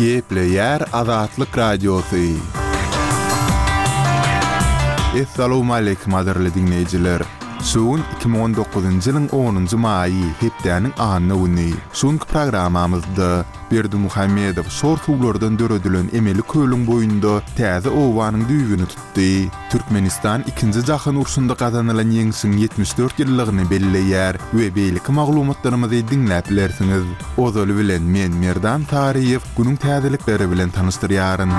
Gepleyer Azatlyk Radiosu. Assalamu alaykum aderli dinleyijiler. Şuun 2019-njy ýylyň 10-njy maýy hepdäniň anyny güni. Şuňky programamyzda Berdi Muhammedow şor suwlardan döredilen emeli köýlüň boýunda täze owanyň düýbüni tutdy. Türkmenistan 2-nji jahyn urşunda gazanylan ýeňsiň 74 ýyllygyny belleýär we beýleki maglumatlarymyzy dinläp bilersiňiz. Ozaly bilen men Merdan Tariýew günüň täzelikleri bilen tanışdyrýaryn.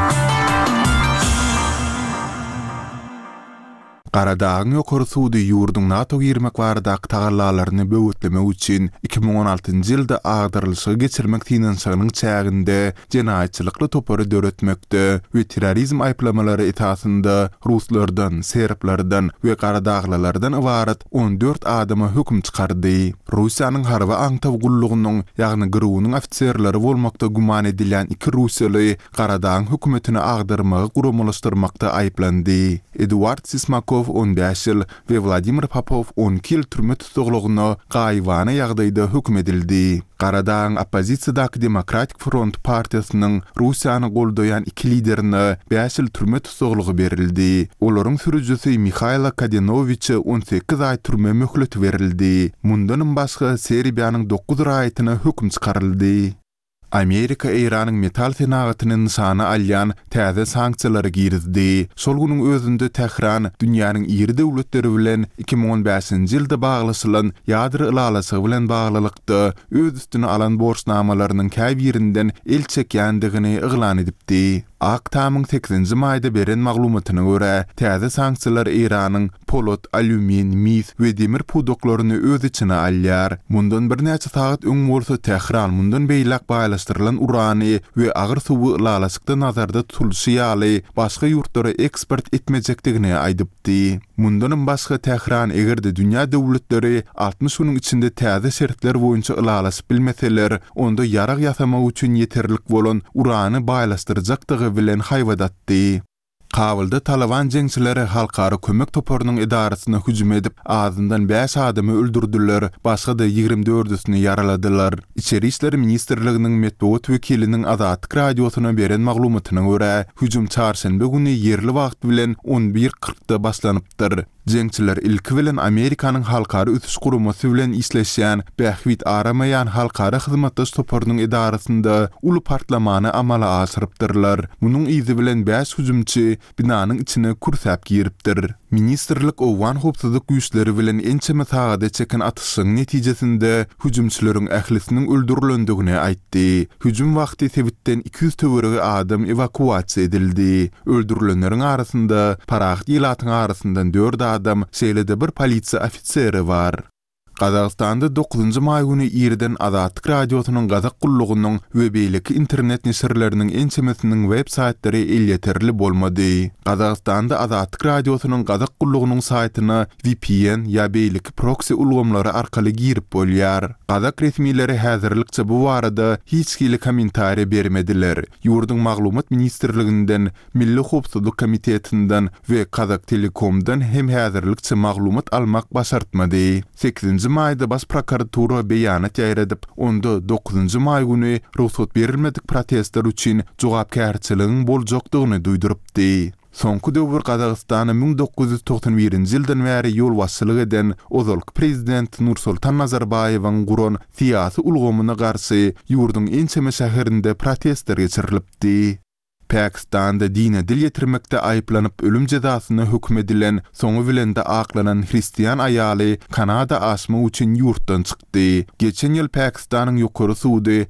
Qaradağın ýokary suwdy ýurdun NATO girmek bardak tagallalaryny böwütlemek üçin 2016-njy ýylda agdyrylşygy geçirmek finansiýanyň çäginde jenaýatçylykly topary döretmekde we terrorizm aýplamalary esasynda ruslardan, serblardan we qaradağlalardan ibaret 14 adama hökm çykardy. Russiýanyň harby aňtaw gullugynyň ýagny gyruwynyň ofitserleri bolmakda guman edilen 2 russiýaly Qaradağ hökümetini agdyrmagy guramalaşdyrmakda aýplandy. Eduard Sismakov 15 ýyl we Vladimir Popov 10 ýyl türme tutuglygyna gaýwany ýagdaýda hökm edildi. Qaradağ Opposisiýadaky Demokratik Front partiýasynyň Russiýany goldaýan 2 liderine 5 ýyl türme tutuglygy berildi. Olaryň sürüjüsi Mikhail Kadenowiçe 18 aý türme möhlet berildi. Mundan başga Serbiýanyň 9 raýatyna hökm çykaryldy. Amerika Iranyň metal senagatyny nişana alýan täze sanksiýalary girizdi. Şol güniň özünde Tehran dünýäniň ýeri döwletleri bilen 2015-nji ýylda baglaşylan ýadry ilalasy bilen baglylykda öz üstüne alan borçnamalarynyň käbirinden el çekýändigini yglan edipdi. Aktamyň 8-nji maýda beren maglumatyna görä, täze sanksiýalar Iranyň polat, alümin, mis we demir pudoklaryny öz içine alýar. Mundan bir näçe saat öň bolsa Tehran mundan beýlek baýlaşdyrylan urany we agyr suwy ilalasykda nazarda tutulýy ýaly başga ýurtlara eksport etmejekdigini aýdypdy. Mundan başga Tehran egerde dünýä döwletleri 60 güniň içinde täze şertler boýunça ilalasy bilmeseler, onda ýarag ýasamak üçin ýeterlik bolan urany baýlaşdyrjakdygy bilen haýwadatdy. Kabulda Taliban jeňçileri halkara kömek toparynyň edarasyna hüjüm edip azyndan 5 adamy öldürdiler, başga da 24-süni yaraladylar. İçeri işleri ministrliginiň medeniýet wekiliniň Azatlyk Radiosyna beren maglumatyna görä, hüjüm çarşamba güni yerli wagt bilen 11:40-da başlanypdyr. Jeňçiler ilki bilen Amerikanyň halkara ötüş guramasy bilen işleşýän Behwit aramaýan halkara hyzmatdaş toparynyň edarasynda uly partlamany amala aşyrypdyrlar. Munyň izi bilen 5 hüjümçi binanyň içine kursäp giripdir. Ministrlik owan howpsuzlyk güýçleri bilen ençeme sagada çeken atyşyň netijesinde hüjümçileriň ählisiniň öldürilendigini aýtdy. Hüjüm wagty sebitden 200 töweregi adam evakuasiýa edildi. Öldürilenleriň arasynda Parahat ýylatyň arasyndan 4 adam, şeýlede bir polisiýa ofiseri bar. Qazaqstanda 9-njy maý güni ýerden Azatlyk Radiosynyň gazak gullugynyň we beýleki internet neşirleriniň ençemesiniň web saytları elýeterli bolmady. Qazaqstanda Azatlyk Radiosynyň gazak gullugynyň saýtyna VPN ýa beýleki proxy ulgamlary arkaly girip bolýar. Qazak resmiýetleri häzirlikçe bu barada hiç kili kommentariýa bermediler. Ýurdun maglumat ministrliginden, Milli Howpsuzlyk komitetinden we Kazak Telekomdan hem häzirlikçe maglumat almak başartmady. 8-nji maýda baş prokuratura beýanat ýaýradyp, onda 9-njy maý güni ruhsat berilmedik protestler üçin jogapkärçiligiň boljakdygyny duýdurypdy. Soňky döwür Qazaqstana 1991-nji ýyldan bäri ýol başçylyk eden ozalky prezident Nursultan Nazarbayewiň guran siýasy ulgamyna garşy ýurdun ençeme şäherinde protestler geçirilipdi. Pakistanda dine dil yetirmekde ayıplanıp ölüm cezasyna hökm edilen, soňu bilen de aklanan Hristiýan aýaly Kanada aşma üçin ýurtdan çykdy. Geçen ýyl Pakistanyň ýokary suwdy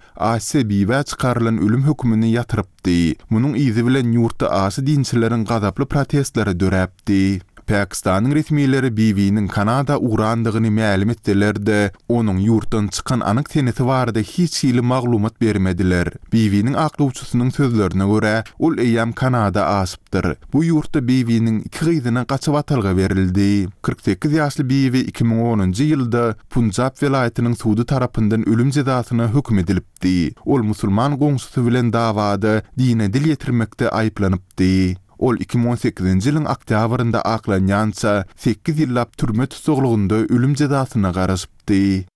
ACB çykarylan ölüm hökmüni ýatyrypdy. Munyň izi bilen ýurtda aşy dinçileriň gazaply protestlere döräpdi. Pakistanyň resmiýetleri BB'niň Kanada uğrandygyny ma'lum etdiler-de, onuň ýurtdan çykan anyk seneti barada hiç ýyly maglumat bermediler. BB'niň aklawçysynyň sözlerine görä, ol eýam Kanada aşypdyr. Bu ýurtda BB'niň 2 gyzyna gaçyp atalga berildi. 48 ýaşly BB 2010-njy ýylda Punjab welaýatynyň suwdy tarapyndan ölüm cezasyna hökm edilipdi. Ol musulman goňşusy bilen dawada dine dil ýetirmekde aýplanypdy. Ol 2018-nji ýylyň oktýabrynda aklanýança 8 ýyllap türme tutuklygynda ölüm jezasyna garaşypdy.